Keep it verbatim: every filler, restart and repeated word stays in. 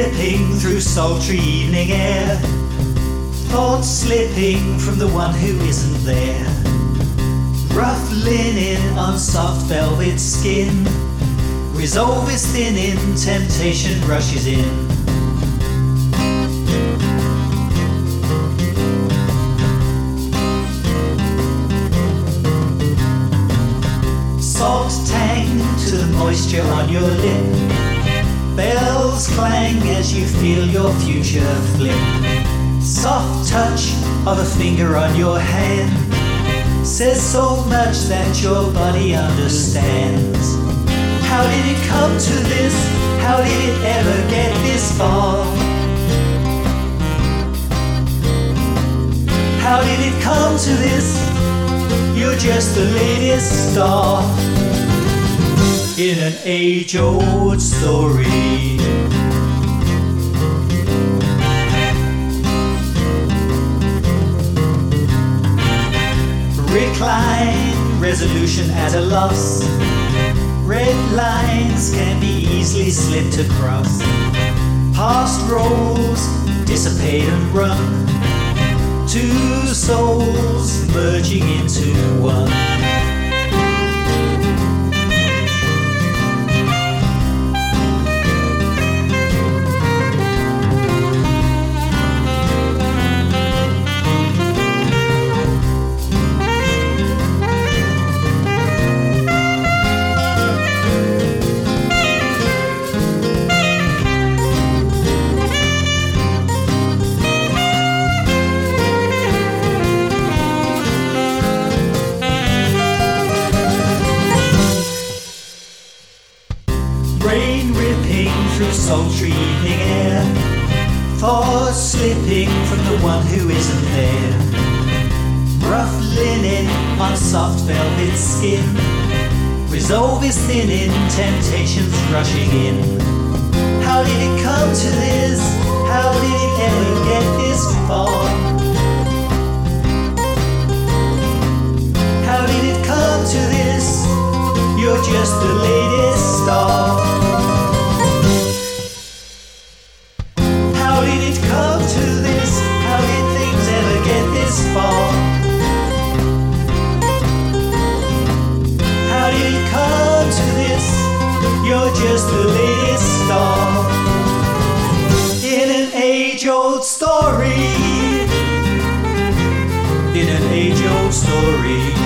slipping through sultry evening air, thoughts slipping from the one who isn't there. Rough linen on soft velvet skin, resolve is thinning, temptation rushes in. Salt tang to the moisture on your lip, bells clang as you feel your future flip. Soft touch of a finger on your hand says so much that your body understands. How did it come to this? How did it ever get this far? How did it come to this? You're just the latest star in an age-old story. Recline, resolution at a loss. Red lines can be easily slipped across. Past roles dissipate and run. Two souls merging into one. Rain ripping through sultry evening air, thoughts slipping from the one who isn't there. Rough linen on soft velvet skin, resolve is thinning, temptations rushing in. How did it come to this? How did it ever get this far? How did it come to this? You're just the latest star. How did it come to this? How did things ever get this far? How did it come to this? You're just the latest star in an age-old story. In an age-old story.